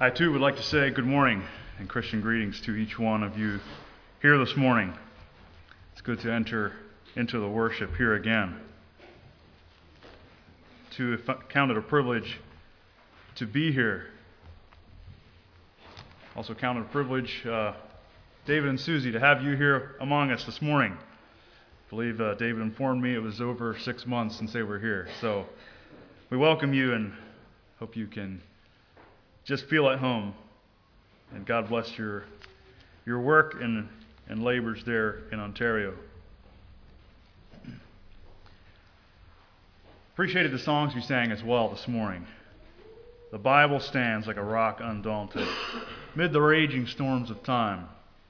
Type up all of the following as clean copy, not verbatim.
I too would like to say good morning and Christian greetings to each one of you here this morning. It's good to enter into the worship here again. To count it a privilege to be here. Also count it a privilege, David and Susie, to have you here among us this morning. I believe David informed me it was over 6 months since they were here. So we welcome you and hope you can just feel at home. And God bless your work and labors there in Ontario. Appreciated the songs we sang as well this morning. The Bible stands like a rock undaunted amid the raging storms of time.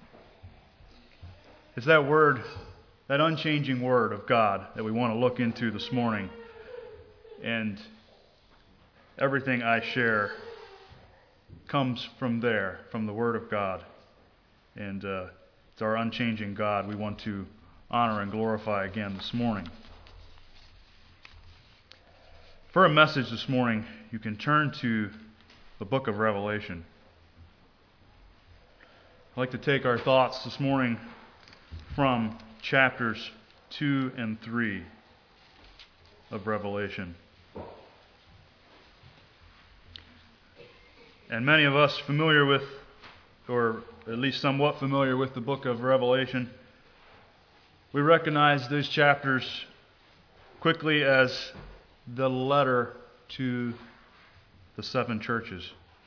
It's that word, that unchanging word of God that we want to look into this morning. And everything I share comes from there, from the Word of God. And it's our unchanging God we want to honor and glorify again this morning. For a message this morning, you can turn to the book of Revelation. I'd like to take our thoughts this morning from chapters 2 and 3 of Revelation. And many of us familiar with, or at least somewhat familiar with the book of Revelation, we recognize those chapters quickly as the letter to the 7 churches.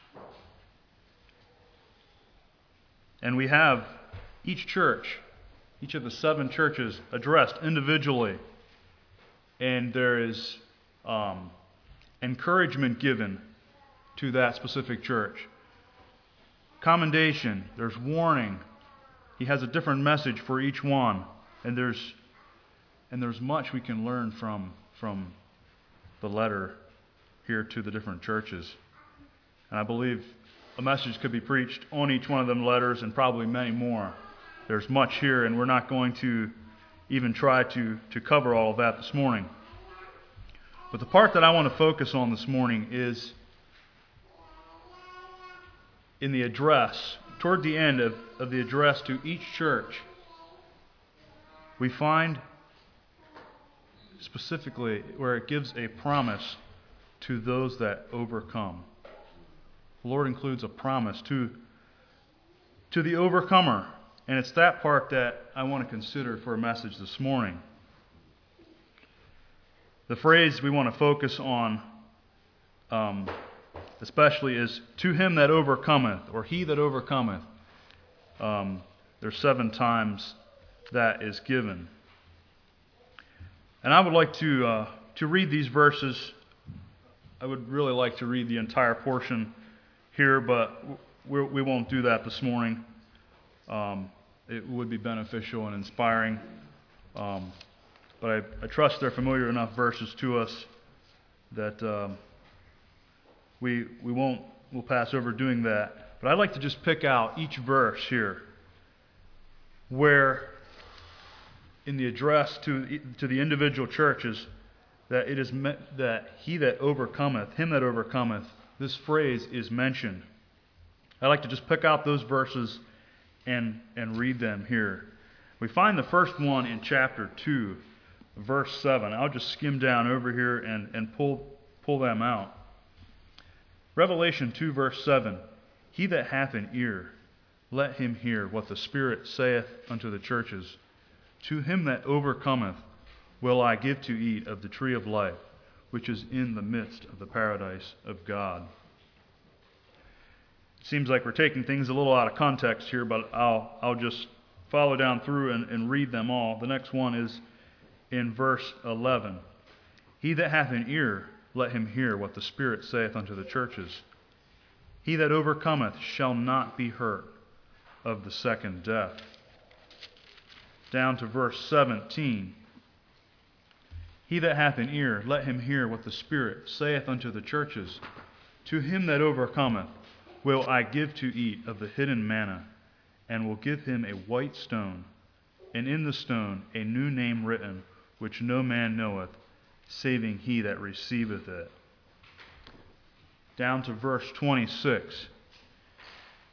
And we have each church, each of the 7 churches addressed individually. And there is encouragement given to that specific church. Commendation, there's warning. He has a different message for each one. And there's much we can learn from the letter here to the different churches. And I believe a message could be preached on each one of them letters and probably many more. There's much here, and we're not going to even try to cover all of that this morning. But the part that I want to focus on this morning is in the address, toward the end of the address to each church. We find specifically where it gives a promise to those that overcome. The Lord includes a promise to the overcomer. And it's that part that I want to consider for a message this morning. The phrase we want to focus on especially is, to him that overcometh, or he that overcometh. There's 7 times that is given. And I would like to read these verses. I would really like to read the entire portion here, but we won't do that this morning. It would be beneficial and inspiring. But I trust they're familiar enough verses to us that we'll pass over doing that. But I'd like to just pick out each verse here where in the address to the individual churches that it is that he that overcometh, him that overcometh, this phrase is mentioned. I'd like to just pick out those verses and read them here. We find the first one in chapter 2, verse 7. I'll just skim down over here and pull them out. Revelation 2, verse 7. He that hath an ear, let him hear what the Spirit saith unto the churches. To him that overcometh will I give to eat of the tree of life, which is in the midst of the paradise of God. It seems like we're taking things a little out of context here, but I'll just follow down through and read them all. The next one is in verse 11. He that hath an ear, let him hear what the Spirit saith unto the churches. He that overcometh shall not be hurt of the second death. Down to verse 17. He that hath an ear, let him hear what the Spirit saith unto the churches. To him that overcometh will I give to eat of the hidden manna, and will give him a white stone, and in the stone a new name written, which no man knoweth, saving he that receiveth it. Down to verse 26.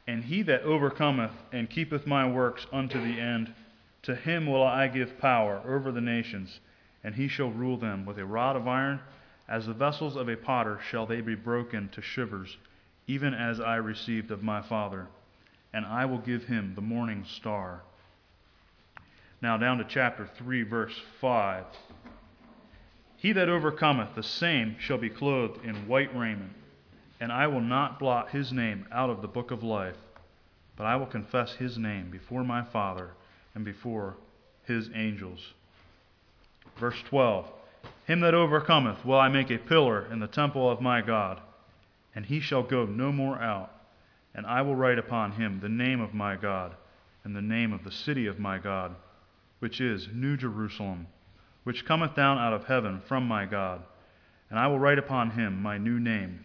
And he that overcometh and keepeth my works unto the end, to him will I give power over the nations, and he shall rule them with a rod of iron. As the vessels of a potter shall they be broken to shivers, even as I received of my Father. And I will give him the morning star. Now down to chapter 3, verse 5. He that overcometh, the same shall be clothed in white raiment, and I will not blot his name out of the book of life, but I will confess his name before my Father and before his angels. Verse 12. Him that overcometh will I make a pillar in the temple of my God, and he shall go no more out. And I will write upon him the name of my God, and the name of the city of my God, which is New Jerusalem, which cometh down out of heaven from my God. And I will write upon him my new name.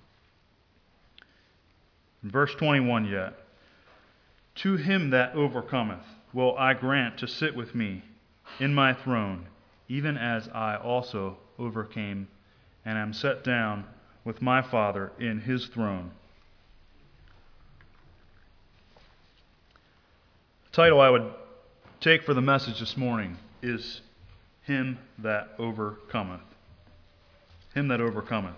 In verse 21 yet. To him that overcometh will I grant to sit with me in my throne, even as I also overcame and am set down with my Father in his throne. The title I would take for the message this morning is Him that overcometh. Him that overcometh.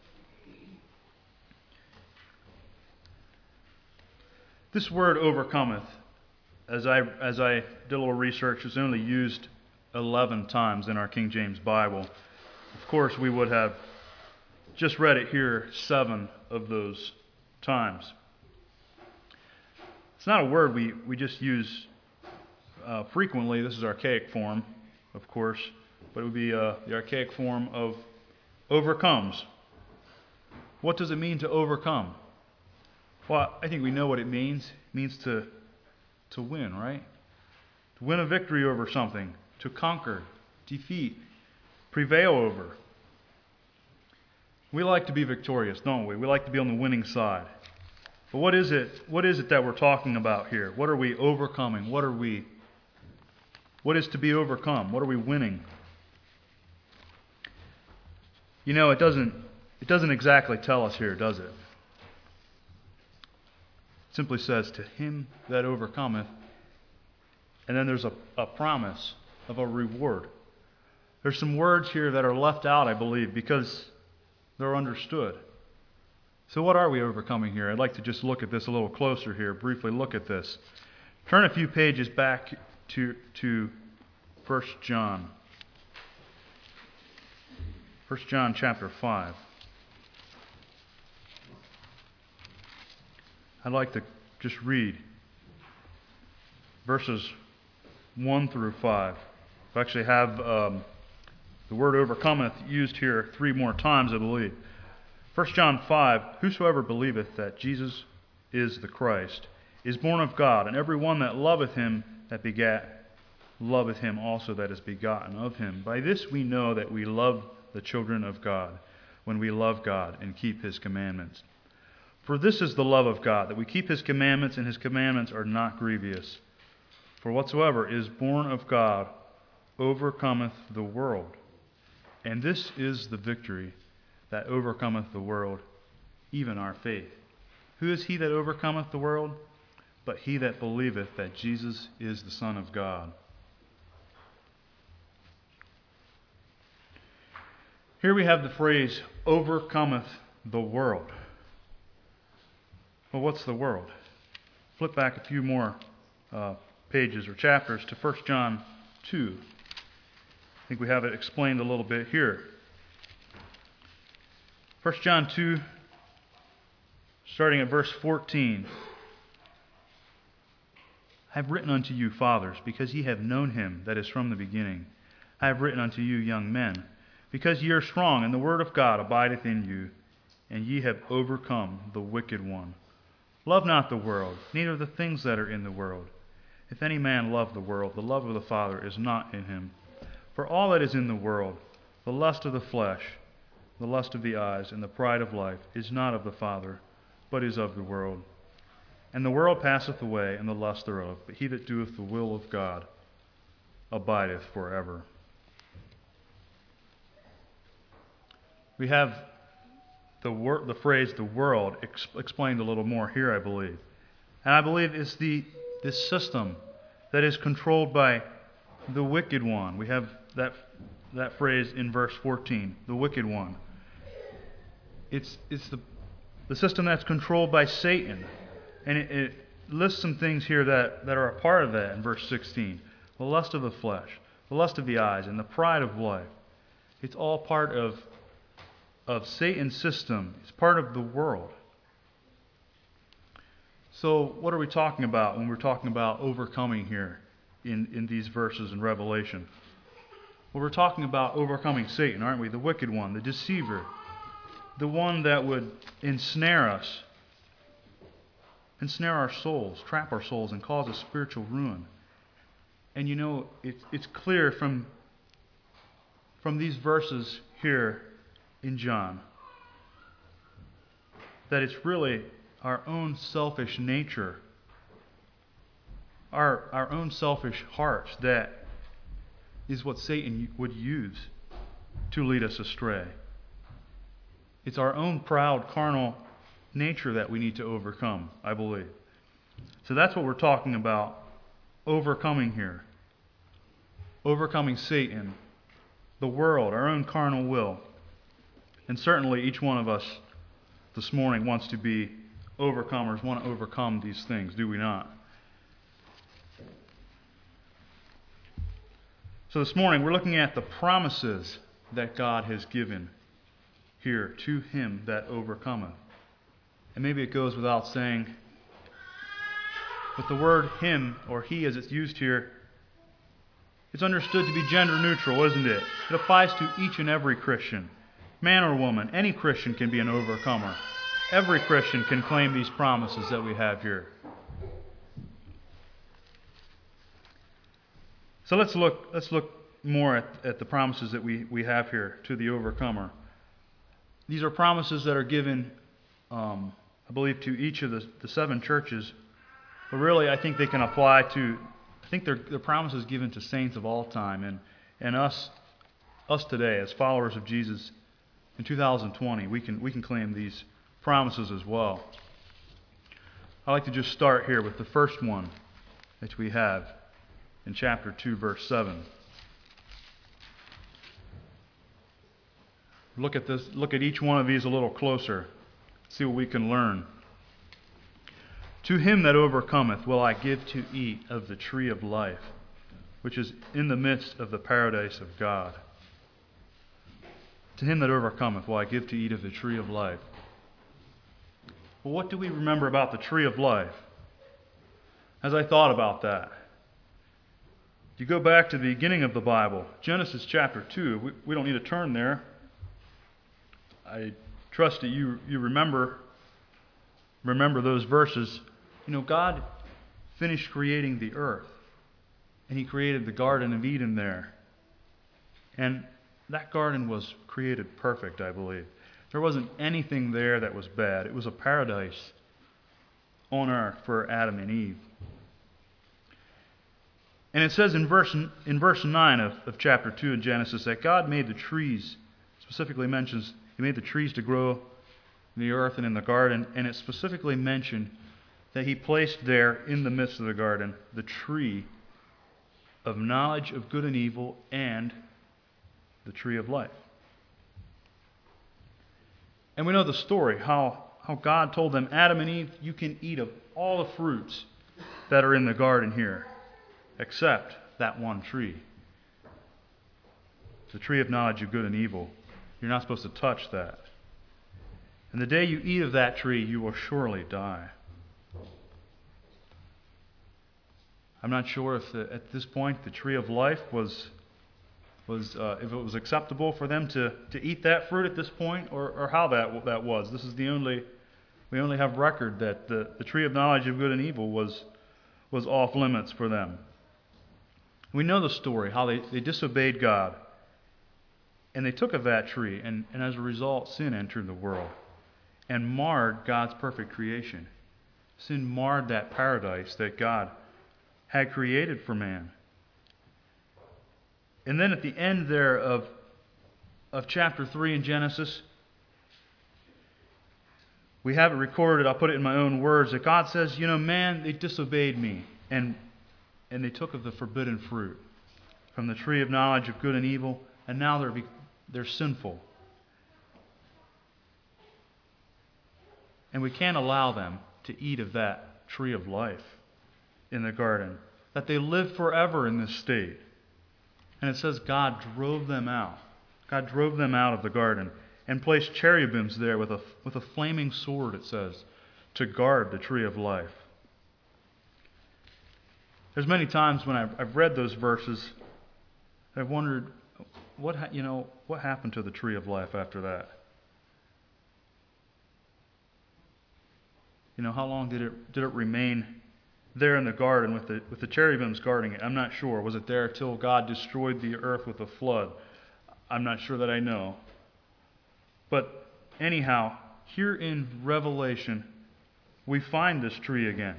This word overcometh, as I did a little research, is only used 11 times in our King James Bible. Of course, we would have just read it here 7 of those times. It's not a word we just use frequently. This is archaic form, of course, but it would be the archaic form of overcomes. What does it mean to overcome? Well, I think we know what it means. It means to win, right? To win a victory over something, to conquer, defeat, prevail over. We like to be victorious, don't we? We like to be on the winning side. But what is it that we're talking about here? What are we overcoming? What is to be overcome? What are we winning? You know, it doesn't exactly tell us here, does it? It simply says, to him that overcometh. And then there's a promise of a reward. There's some words here that are left out, I believe, because they're understood. So what are we overcoming here? I'd like to just look at this a little closer here, briefly look at this. Turn a few pages back to 1 John. 1 John chapter 5. I'd like to just read verses 1 through 5. I actually have the word overcometh used here 3 more times, I believe. 1 John 5, whosoever believeth that Jesus is the Christ is born of God, and every one that loveth him that begat loveth him also that is begotten of him. By this we know that we love the children of God, when we love God and keep his commandments. For this is the love of God, that we keep his commandments, and his commandments are not grievous. For whatsoever is born of God overcometh the world. And this is the victory that overcometh the world, even our faith. Who is he that overcometh the world? But he that believeth that Jesus is the Son of God. Here we have the phrase, overcometh the world. Well, what's the world? Flip back a few more pages or chapters to 1 John 2. I think we have it explained a little bit here. 1 John 2, starting at verse 14. I have written unto you, fathers, because ye have known him that is from the beginning. I have written unto you, young men, because ye are strong, and the word of God abideth in you, and ye have overcome the wicked one. Love not the world, neither the things that are in the world. If any man love the world, the love of the Father is not in him. For all that is in the world, the lust of the flesh, the lust of the eyes, and the pride of life, is not of the Father, but is of the world. And the world passeth away, and the lust thereof, but he that doeth the will of God abideth forever. We have the phrase, the world, explained a little more here, I believe. And I believe it's this system that is controlled by the wicked one. We have that phrase in verse 14, the wicked one. It's the system that's controlled by Satan. And it lists some things here that are a part of that in verse 16. The lust of the flesh, the lust of the eyes, and the pride of life. It's all part of Satan's system. It's part of the world. So what are we talking about when we're talking about overcoming here in these verses in Revelation? Well, we're talking about overcoming Satan, aren't we? The wicked one, the deceiver, the one that would ensnare us, ensnare our souls, trap our souls, and cause us spiritual ruin. And you know, it's clear from these verses here in John that it's really our own selfish nature, our own selfish hearts that is what Satan would use to lead us astray. It's our own proud, carnal nature that we need to overcome, I believe. So that's what we're talking about, overcoming here. Overcoming Satan, the world, our own carnal will. And certainly each one of us this morning wants to be overcomers, want to overcome these things, do we not? So this morning we're looking at the promises that God has given here to him that overcometh. And maybe it goes without saying, with the word him or he as it's used here, it's understood to be gender neutral, isn't it? It applies to each and every Christian. Man or woman, any Christian can be an overcomer. Every Christian can claim these promises that we have here. So let's look more at the promises that we have here to the overcomer. These are promises that are given, I believe, to each of the 7 churches. But really, I think they can apply to, I think they're promises given to saints of all time. And us today, as followers of Jesus in 2020, we can claim these promises as well. I'd like to just start here with the first one that we have in chapter 2, verse 7. Look at each one of these a little closer. See what we can learn. To him that overcometh will I give to eat of the tree of life, which is in the midst of the paradise of God. To him that overcometh will I give to eat of the tree of life. Well, what do we remember about the tree of life? As I thought about that, you go back to the beginning of the Bible, Genesis chapter 2. We don't need to turn there. I trust that you remember those verses. You know, God finished creating the earth, and he created the Garden of Eden there. And that garden was created perfect, I believe. There wasn't anything there that was bad. It was a paradise on earth for Adam and Eve. And it says in verse 9 of chapter 2 in Genesis that God made the trees, specifically mentions he made the trees to grow in the earth and in the garden, and it specifically mentioned that he placed there in the midst of the garden the tree of knowledge of good and evil and the tree of life. And we know the story, how God told them, Adam and Eve, you can eat of all the fruits that are in the garden here, except that one tree. The tree of knowledge of good and evil. You're not supposed to touch that. And the day you eat of that tree, you will surely die. I'm not sure if at this point the tree of life was if it was acceptable for them to eat that fruit at this point, or how that was. This is we only have record that the tree of knowledge of good and evil was off limits for them. We know the story, how they disobeyed God, and they took of that tree, and as a result, sin entered the world and marred God's perfect creation. Sin marred that paradise that God had created for man. And then at the end there of chapter 3 in Genesis, we have it recorded, I'll put it in my own words, that God says, man, they disobeyed me, and they took of the forbidden fruit from the tree of knowledge of good and evil, and now they're sinful. And we can't allow them to eat of that tree of life in the garden, that they live forever in this state. And it says God drove them out. God drove them out of the garden and placed cherubims there with a flaming sword, it says, to guard the tree of life. There's many times when I've read those verses, I've wondered, what happened to the tree of life after that? How long did it remain there in the garden with the cherubims guarding it? I'm not sure. Was it there till God destroyed the earth with a flood? I'm not sure that I know. But anyhow, here in Revelation, we find this tree again.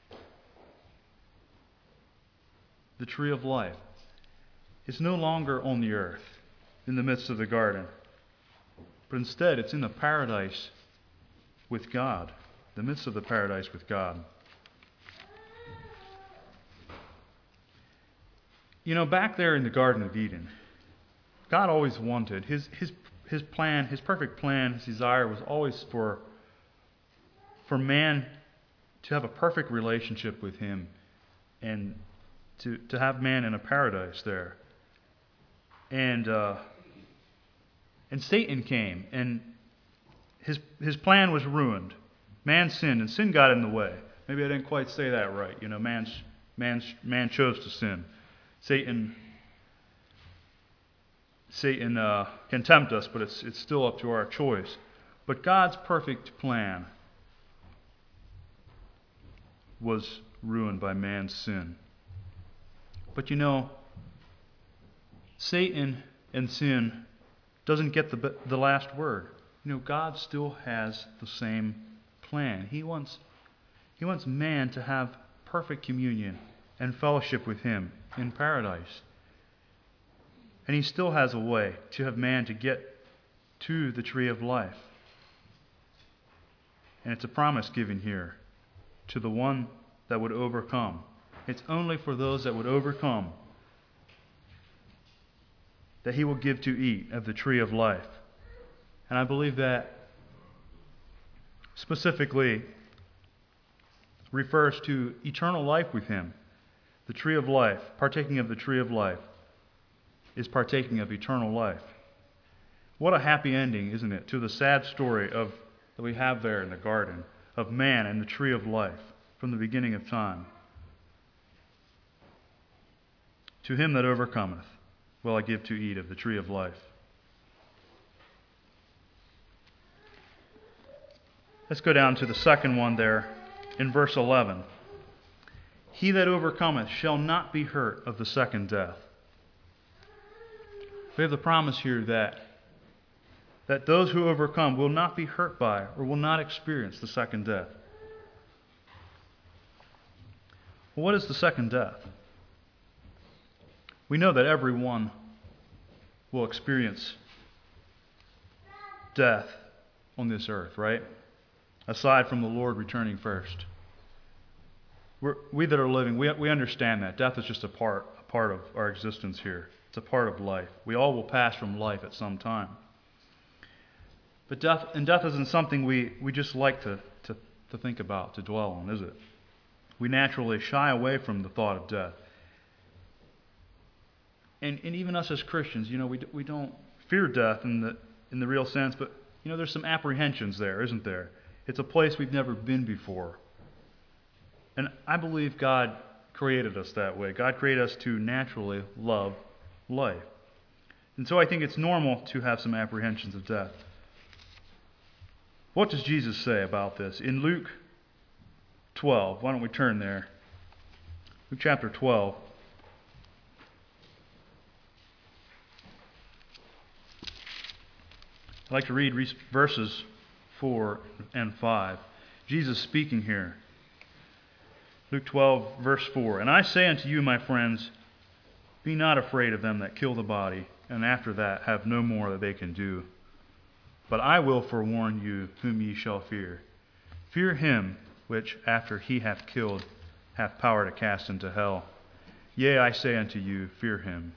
The tree of life. It's no longer on the earth, in the midst of the garden. But instead, it's in the paradise with God. The midst of the paradise with God. Back there in the Garden of Eden, God always wanted, his plan, his perfect plan, his desire was always for man to have a perfect relationship with him and to have man in a paradise there. And Satan came, and his plan was ruined. Man sinned, and sin got in the way. Maybe I didn't quite say that right. Man chose to sin. Satan can tempt us, but it's still up to our choice. But God's perfect plan was ruined by man's sin. But Satan and sin doesn't get the last word. God still has the same plan. He wants man to have perfect communion and fellowship with him in paradise. And he still has a way to have man to get to the tree of life. And it's a promise given here to the one that would overcome. It's only for those that would overcome that he will give to eat of the tree of life. And I believe that specifically refers to eternal life with him. The tree of life, partaking of the tree of life, is partaking of eternal life. What a happy ending, isn't it, to the sad story that we have there in the garden of man and the tree of life from the beginning of time. To him that overcometh will I give to eat of the tree of life. Let's go down to the second one there in verse 11. He that overcometh shall not be hurt of the second death. We have the promise here that those who overcome will not be hurt by or will not experience the second death. Well, what is the second death? We know that everyone will experience death on this earth, right? Aside from the Lord returning first. We that are living, we understand that. Death is just a part of our existence here. It's a part of life. We all will pass from life at some time. But death isn't something we just like to think about, to dwell on, is it? We naturally shy away from the thought of death. And even us as Christians, we don't fear death in the real sense, but there's some apprehensions there, isn't there? It's a place we've never been before. And I believe God created us that way. God created us to naturally love life. And so I think it's normal to have some apprehensions of death. What does Jesus say about this? In Luke 12, why don't we turn there? Luke chapter 12. I'd like to read verses 4 and 5. Jesus speaking here. Luke 12, verse 4. And I say unto you, my friends, be not afraid of them that kill the body, and after that have no more that they can do. But I will forewarn you whom ye shall fear. Fear him which, after he hath killed, hath power to cast into hell. Yea, I say unto you, fear him.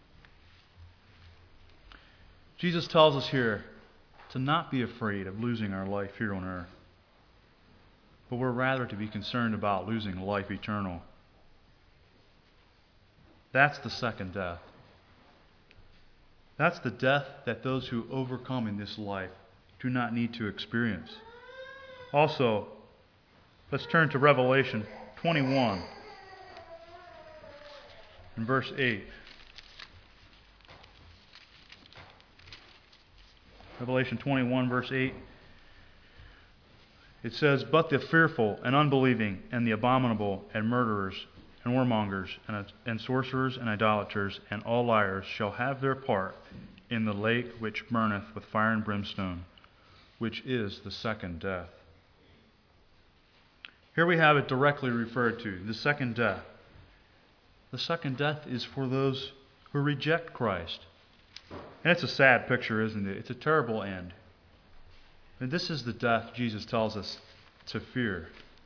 Jesus tells us here to not be afraid of losing our life here on earth, but we're rather to be concerned about losing life eternal. That's the second death. That's the death that those who overcome in this life do not need to experience. Also, let's turn to Revelation 21 and verse 8. Revelation 21, verse 8. It says, But the fearful and unbelieving and the abominable and murderers and whoremongers and sorcerers and idolaters and all liars shall have their part in the lake which burneth with fire and brimstone, which is the second death. Here we have it directly referred to, the second death. The second death is for those who reject Christ. And it's a sad picture, isn't it? It's a terrible end. And this is the death Jesus tells us to fear.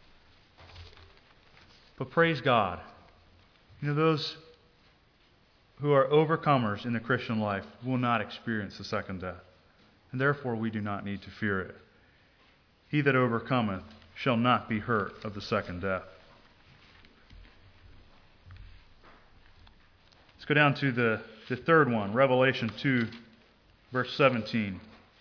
But praise God. Those who are overcomers in the Christian life will not experience the second death. And therefore we do not need to fear it. He that overcometh shall not be hurt of the second death. Let's go down to the third one, Revelation 2, verse 17.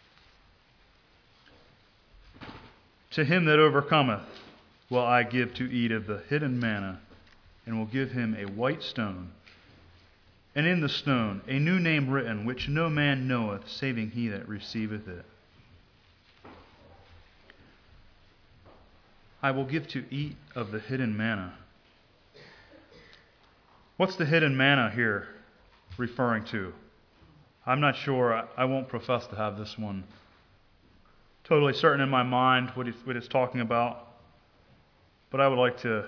To him that overcometh will I give to eat of the hidden manna, and will give him a white stone, and in the stone a new name written, which no man knoweth, saving he that receiveth it. I will give to eat of the hidden manna. What's the hidden manna here referring to? I'm not sure. I won't profess to have this one totally certain in my mind what it's talking about. But I would like to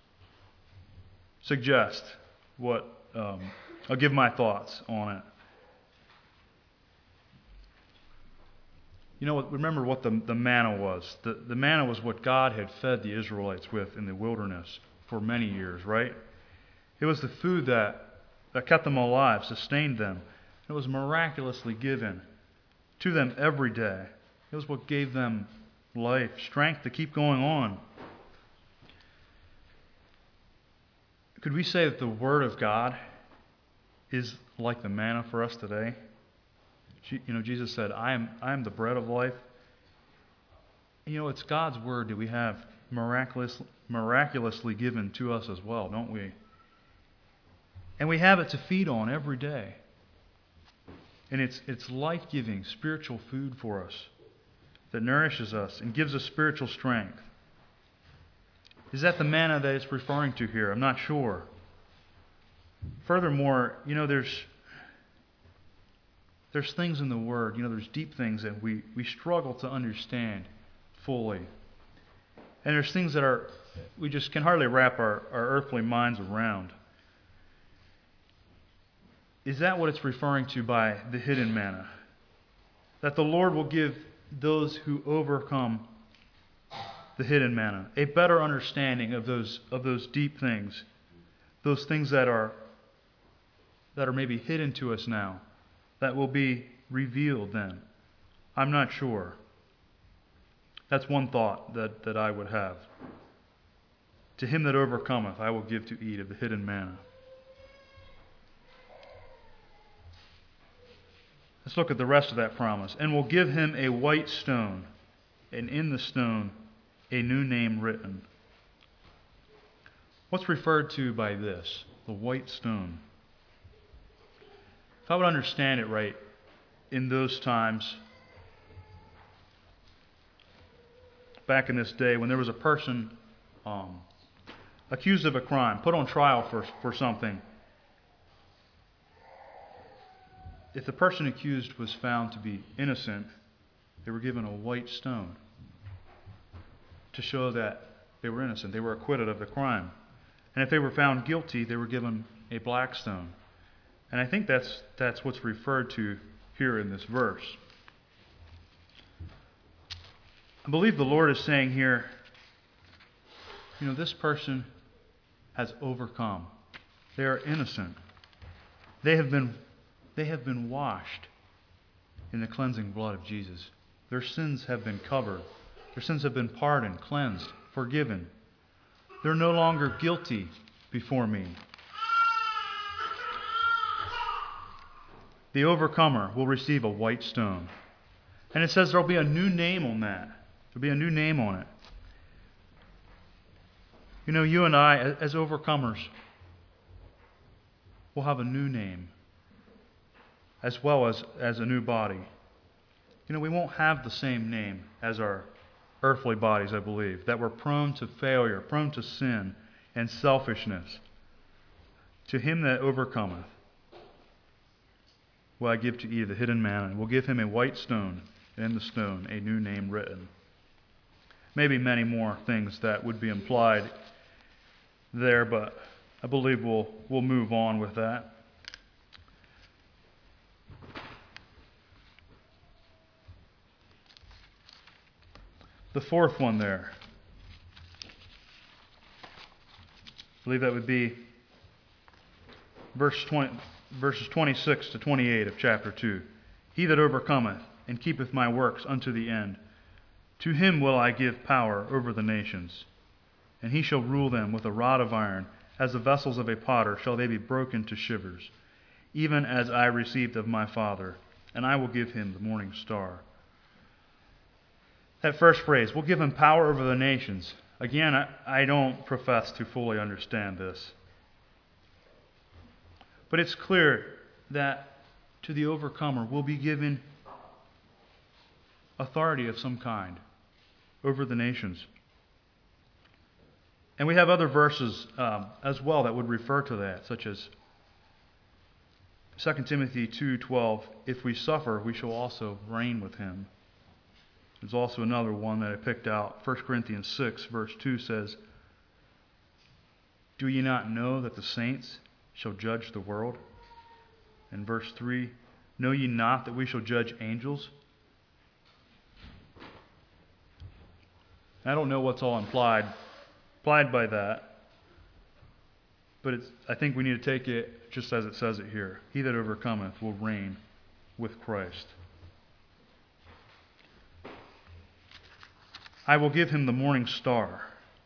suggest I'll give my thoughts on it. Remember what the manna was. The manna was what God had fed the Israelites with in the wilderness for many years, right? It was the food that kept them alive, sustained them. It was miraculously given to them every day. It was what gave them life, strength to keep going on. Could we say that the Word of God is like the manna for us today? Jesus said, I am the bread of life. It's God's Word that we have miraculously given to us as well, don't we? And we have it to feed on every day. And it's life-giving, spiritual food for us that nourishes us and gives us spiritual strength. Is that the manna that it's referring to here? I'm not sure. Furthermore, there's things in the Word, there's deep things that we struggle to understand fully. And there's things that we just can hardly wrap our earthly minds around. Is that what it's referring to by the hidden manna? That the Lord will give those who overcome the hidden manna a better understanding of those deep things, those things that are maybe hidden to us now, that will be revealed then. I'm not sure. That's one thought that I would have. To him that overcometh, I will give to eat of the hidden manna. Let's look at the rest of that promise. And will give him a white stone, and in the stone a new name written. What's referred to by this? The white stone. If I would understand it right, in those times, back in this day, when there was a person accused of a crime, put on trial for something, if the person accused was found to be innocent, they were given a white stone to show that they were innocent. They were acquitted of the crime. And if they were found guilty, they were given a black stone. And I think that's what's referred to here in this verse. I believe the Lord is saying here, this person has overcome. They are innocent. They have been washed in the cleansing blood of Jesus. Their sins have been covered. Their sins have been pardoned, cleansed, forgiven. They're no longer guilty before me. The overcomer will receive a white stone. And it says there will be a new name on that. There will be a new name on it. You and I, as overcomers, will have a new name, as well as a new body. We won't have the same name as our earthly bodies, I believe, that were prone to failure, prone to sin and selfishness. To him that overcometh will I give to eat the hidden manna, and will give him a white stone, and in the stone a new name written. Maybe many more things that would be implied there, but I believe we'll move on with that. The fourth one there, I believe that would be verses 26 to 28 of chapter 2. He that overcometh and keepeth my works unto the end, to him will I give power over the nations. And he shall rule them with a rod of iron, as the vessels of a potter shall they be broken to shivers, even as I received of my Father, and I will give him the morning star. That first phrase, we'll give him power over the nations. Again, I don't profess to fully understand this. But it's clear that to the overcomer will be given authority of some kind over the nations. And we have other verses as well that would refer to that, such as 2 Timothy 2:12, if we suffer, we shall also reign with him. There's also another one that I picked out. 1 Corinthians 6, verse 2 says, do ye not know that the saints shall judge the world? And verse 3, know ye not that we shall judge angels? I don't know what's all implied by that, but I think we need to take it just as it says it here. He that overcometh will reign with Christ. I will give him the morning star.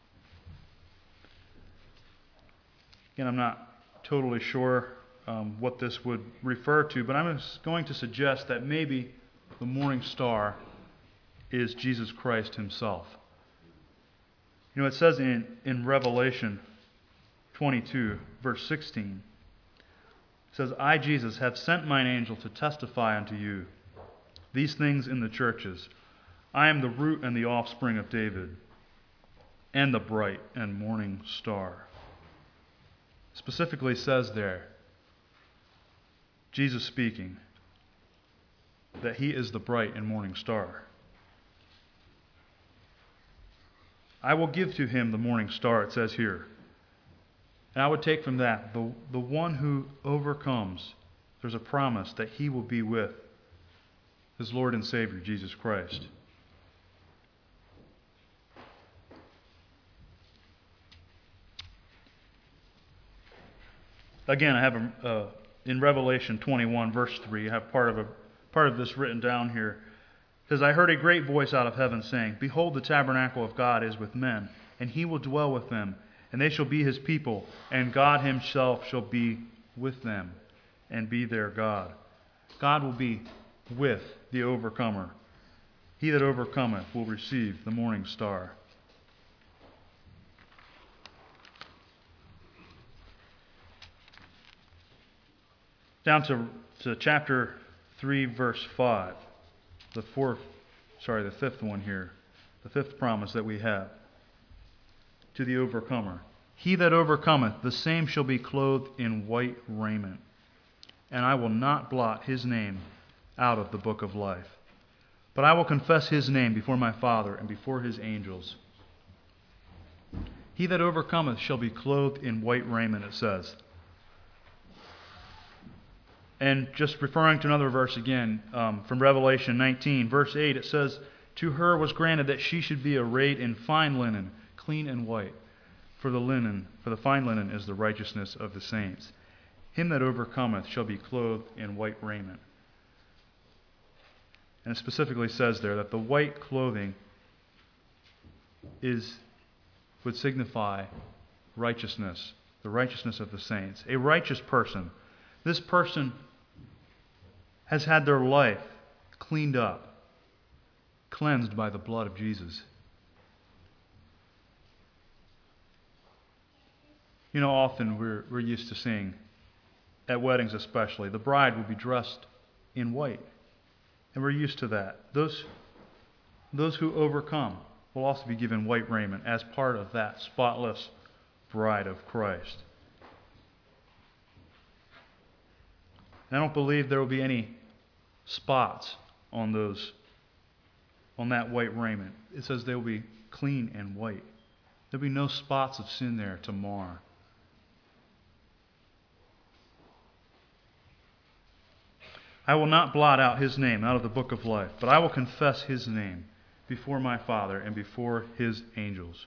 Again, I'm not totally sure what this would refer to, but I'm going to suggest that maybe the morning star is Jesus Christ himself. It says in Revelation 22, verse 16, it says, I, Jesus, have sent mine angel to testify unto you these things in the churches. I am the root and the offspring of David, and the bright and morning star. Specifically says there, Jesus speaking, that he is the bright and morning star. I will give to him the morning star, it says here. And I would take from that, the one who overcomes, there's a promise that he will be with his Lord and Savior, Jesus Christ. Again, I have in Revelation 21, verse 3, I have part of this written down here. It says, I heard a great voice out of heaven saying, behold, the tabernacle of God is with men, and he will dwell with them, and they shall be his people, and God himself shall be with them, and be their God. God will be with the overcomer. He that overcometh will receive the morning star. Down to chapter 3, verse 5. The fifth one here. The fifth promise that we have to the overcomer. He that overcometh, the same shall be clothed in white raiment, and I will not blot his name out of the book of life. But I will confess his name before my Father and before his angels. He that overcometh shall be clothed in white raiment, it says. And just referring to another verse again, from Revelation 19, verse 8, it says, To her was granted that she should be arrayed in fine linen, clean and white. For the fine linen is the righteousness of the saints. Him that overcometh shall be clothed in white raiment. And it specifically says there that the white clothing would signify righteousness, the righteousness of the saints. A righteous person. This person has had their life cleaned up, cleansed by the blood of Jesus. You know, often we're used to seeing, at weddings especially, the bride will be dressed in white. And we're used to that. Those who overcome will also be given white raiment as part of that spotless bride of Christ. And I don't believe there will be any spots on that white raiment. It says they will be clean and white. There'll be no spots of sin there to mar. I will not blot out his name out of the book of life, but I will confess his name before my Father and before his angels.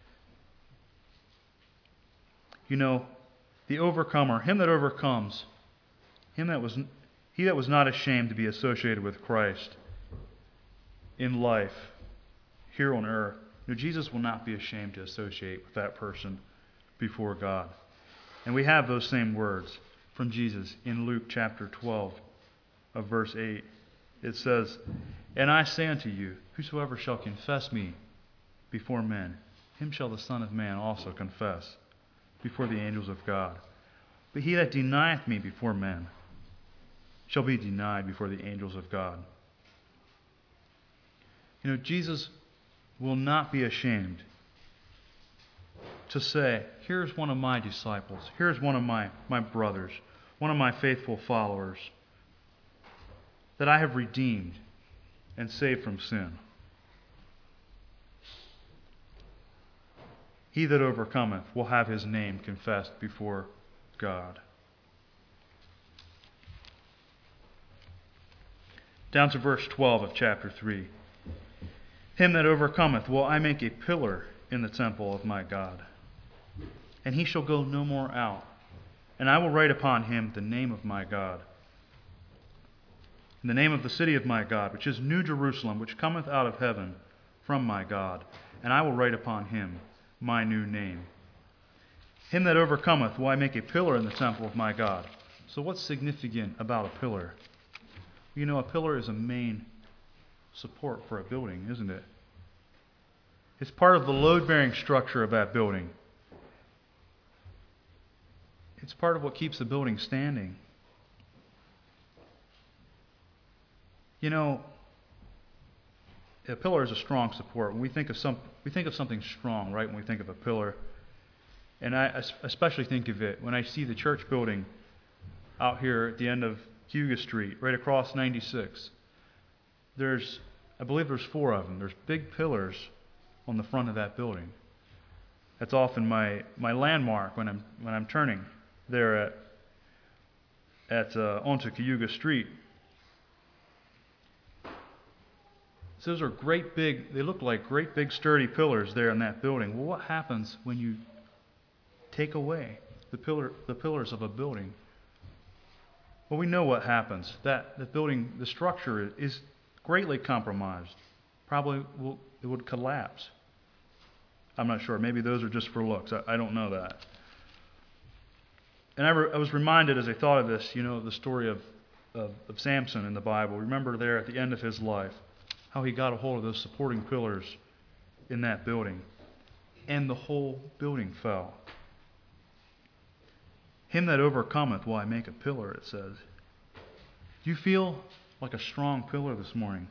You know, the overcomer, him that overcomes, he that was not ashamed to be associated with Christ in life here on earth. You know, Jesus will not be ashamed to associate with that person before God. And we have those same words from Jesus in Luke chapter 12 of verse 8. It says, "And I say unto you, whosoever shall confess me before men, him shall the Son of Man also confess before the angels of God. But he that denieth me before men shall be denied before the angels of God." You know, Jesus will not be ashamed to say, here's one of my disciples, here's one of my brothers, one of my faithful followers that I have redeemed and saved from sin. He that overcometh will have his name confessed before God. Down to verse 12 of chapter 3. Him that overcometh will I make a pillar in the temple of my God, and he shall go no more out. And I will write upon him the name of my God, and the name of the city of my God, which is New Jerusalem, which cometh out of heaven from my God. And I will write upon him my new name. Him that overcometh will I make a pillar in the temple of my God. So what's significant about a pillar? You know, a pillar is a main support for a building, isn't it? It's part of the load-bearing structure of that building. It's part of what keeps the building standing. You know, a pillar is a strong support. When we think of something strong, right? When we think of a pillar, and I especially think of it when I see the church building out here at the end of Hugo Street, right across 96. I believe there's 4 of them. There's big pillars on the front of that building. That's often my landmark when I'm turning there onto Cayuga Street. So those are they look like great big sturdy pillars there in that building. Well, what happens when you take away the pillars of a building? Well, we know what happens. That the building, the structure is greatly compromised. Probably it would collapse. I'm not sure. Maybe those are just for looks. I don't know that. And I was reminded as I thought of this, you know, the story of Samson in the Bible. Remember there at the end of his life, how he got a hold of those supporting pillars in that building. And the whole building fell. Him that overcometh will I make a pillar, it says. Do you feel like a strong pillar this morning?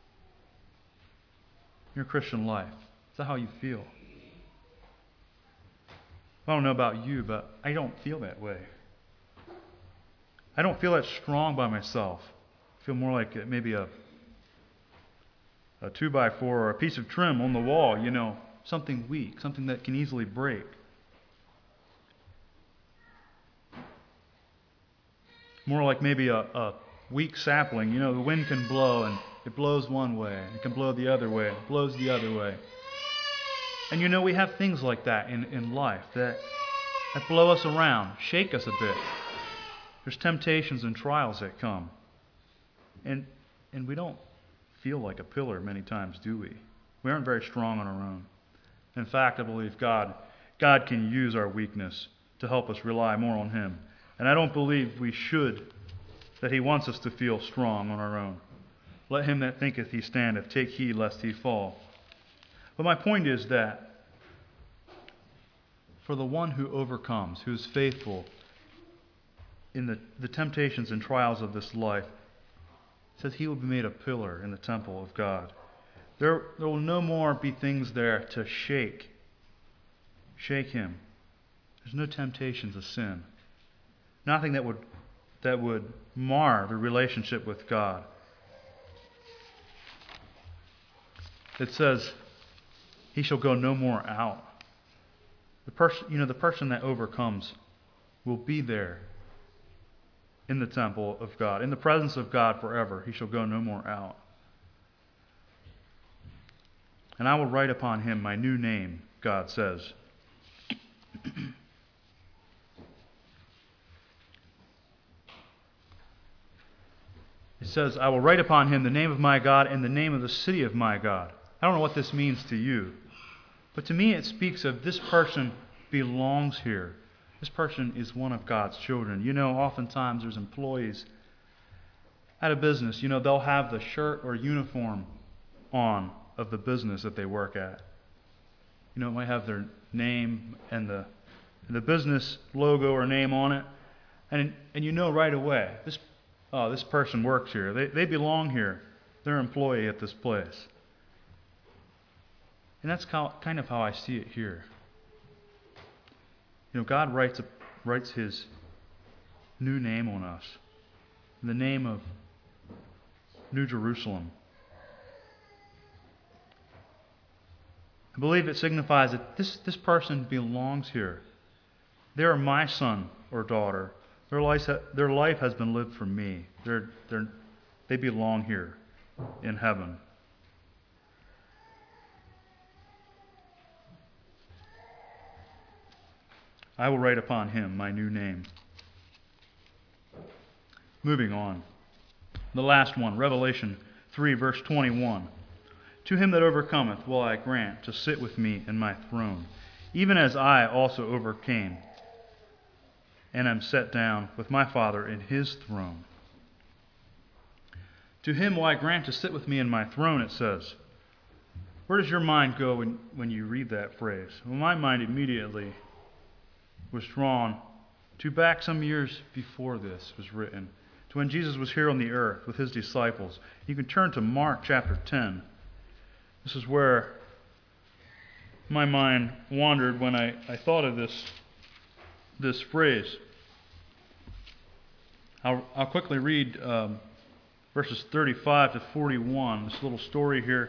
In your Christian life. Is that how you feel? I don't know about you, but I don't feel that way. I don't feel that strong by myself. I feel more like maybe a 2x4 or a piece of trim on the wall, you know, something weak, something that can easily break. More like maybe a weak sapling. You know, the wind can blow and It blows one way. It can blow the other way. It blows the other way. And you know, we have things like that in life that blow us around, shake us a bit. There's temptations and trials that come. And we don't feel like a pillar many times, do we? We aren't very strong on our own. In fact, I believe God can use our weakness to help us rely more on Him. And I don't believe we should, that He wants us to feel strong on our own. Let him that thinketh he standeth take heed lest he fall. But my point is that for the one who overcomes, who is faithful in the temptations and trials of this life, it says he will be made a pillar in the temple of God. There will no more be things there to shake him. There's no temptations of sin. Nothing that would mar the relationship with God. It says, he shall go no more out. The person that overcomes will be there in the temple of God, in the presence of God forever. He shall go no more out. And I will write upon him my new name, God says. It says, I will write upon him the name of my God and the name of the city of my God. I don't know what this means to you, but to me it speaks of this person belongs here. This person is one of God's children. You know, oftentimes there's employees at a business, they'll have the shirt or uniform on of the business that they work at. It might have their name and the business logo or name on it. And you know right away, this person works here. They belong here. They're an employee at this place. And that's kind of how I see it here. God writes His new name on us. The name of New Jerusalem. I believe it signifies that this person belongs here. They are my son or daughter. Their life has been lived for me. They belong here in heaven. I will write upon him my new name. Moving on. The last one, Revelation 3, verse 21. To him that overcometh will I grant to sit with me in my throne, even as I also overcame, and am set down with my Father in his throne. To him will I grant to sit with me in my throne, it says. Where does your mind go when you read that phrase? Well, my mind immediately was drawn to back some years before this was written, to when Jesus was here on the earth with his disciples. You can turn to Mark chapter 10. This is where my mind wandered when I thought of this phrase. I'll quickly read verses 35 to 41, this little story here.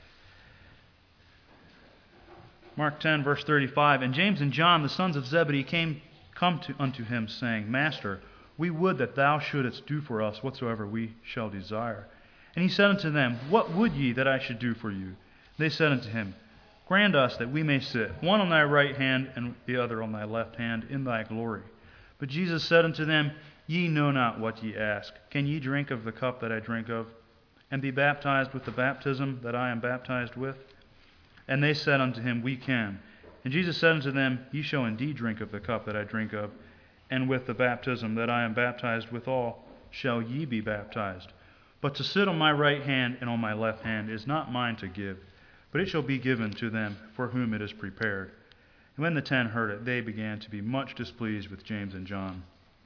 Mark 10, verse 35, And James and John, the sons of Zebedee, come unto him, saying, Master, we would that thou shouldest do for us whatsoever we shall desire. And he said unto them, What would ye that I should do for you? They said unto him, Grant us that we may sit, one on thy right hand and the other on thy left hand, in thy glory. But Jesus said unto them, Ye know not what ye ask. Can ye drink of the cup that I drink of, and be baptized with the baptism that I am baptized with? And they said unto him, We can. And Jesus said unto them, Ye shall indeed drink of the cup that I drink of, and with the baptism that I am baptized withal shall ye be baptized. But to sit on my right hand and on my left hand is not mine to give, but it shall be given to them for whom it is prepared. And when the 10 heard it, they began to be much displeased with James and John.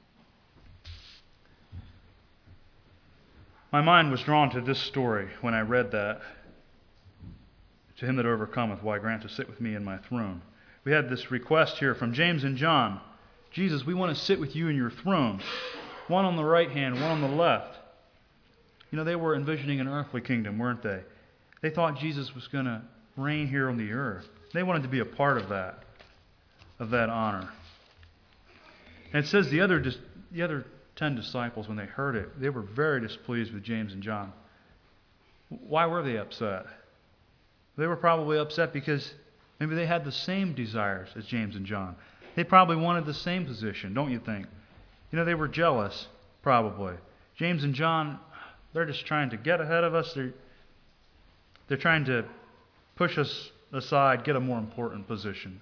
My mind was drawn to this story when I read that. To him that overcometh will I grant to sit with me in my throne. We had this request here from James and John. Jesus, we want to sit with you in your throne. One on the right hand, one on the left. They were envisioning an earthly kingdom, weren't they? They thought Jesus was going to reign here on the earth. They wanted to be a part of that honor. And it says the other 10 disciples, when they heard it, they were very displeased with James and John. Why were they upset? They were probably upset because maybe they had the same desires as James and John. They probably wanted the same position, don't you think? They were jealous, probably. James and John, they're just trying to get ahead of us. They're trying to push us aside, get a more important position.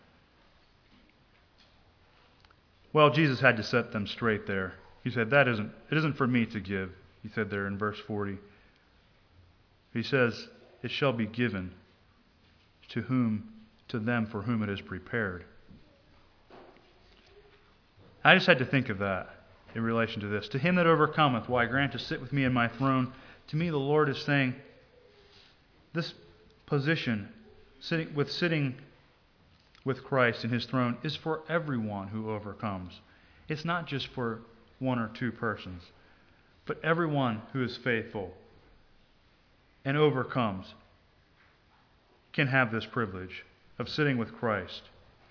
Well, Jesus had to set them straight there. He said, it isn't for me to give. He said there in verse 40. He says, it shall be given to them for whom it is prepared. I just had to think of that in relation to this. To him that overcometh, will I grant to sit with me in my throne. To me, the Lord is saying, this position, sitting with Christ in his throne, is for everyone who overcomes. It's not just for one or two persons, but everyone who is faithful and overcomes can have this privilege of sitting with Christ.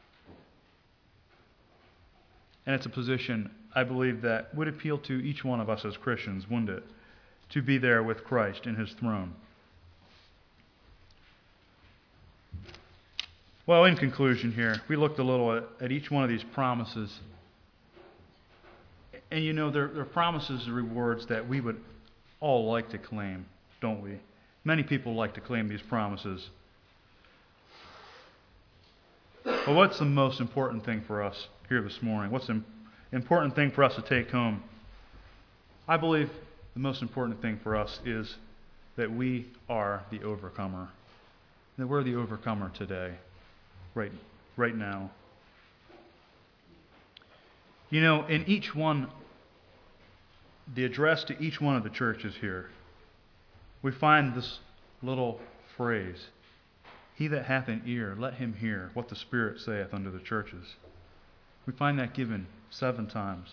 And it's a position, I believe, that would appeal to each one of us as Christians, wouldn't it? To be there with Christ in his throne. Well, in conclusion here, we looked a little at each one of these promises. And they're promises and rewards that we would all like to claim, don't we? Many people like to claim these promises. But what's the most important thing for us here this morning? What's the important thing for us to take home? I believe the most important thing for us is that we are the overcomer. That we're the overcomer today, right now. In each one, the address to each one of the churches here, we find this little phrase, he that hath an ear, let him hear what the Spirit saith unto the churches. We find that given 7 times.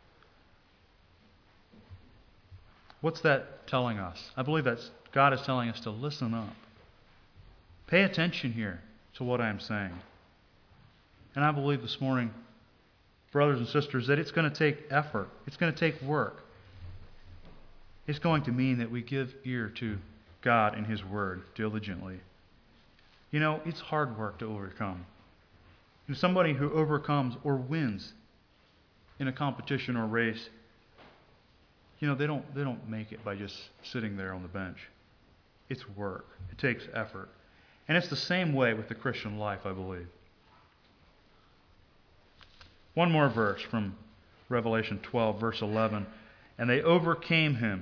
What's that telling us? I believe that God is telling us to listen up. Pay attention here to what I am saying. And I believe this morning, brothers and sisters, that it's going to take effort. It's going to take work. It's going to mean that we give ear to God and his word diligently. It's hard work to overcome. And somebody who overcomes or wins in a competition or race, they don't make it by just sitting there on the bench. It's work. It takes effort. And it's the same way with the Christian life, I believe. One more verse from Revelation 12, verse 11. And they overcame him,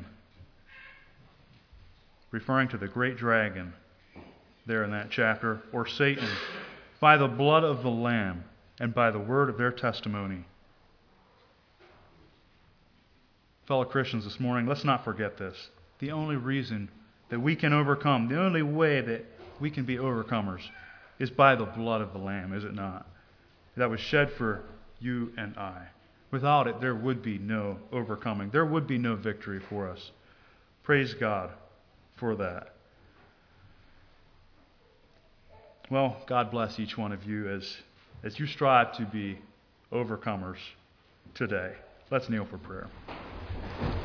referring to the great dragon there in that chapter, or Satan, by the blood of the Lamb and by the word of their testimony. Fellow Christians this morning, let's not forget this. The only reason that we can overcome, the only way that we can be overcomers is by the blood of the Lamb, is it not? That was shed for you and I. Without it, there would be no overcoming. There would be no victory for us. Praise God for that. Well, God bless each one of you as you strive to be overcomers today. Let's kneel for prayer.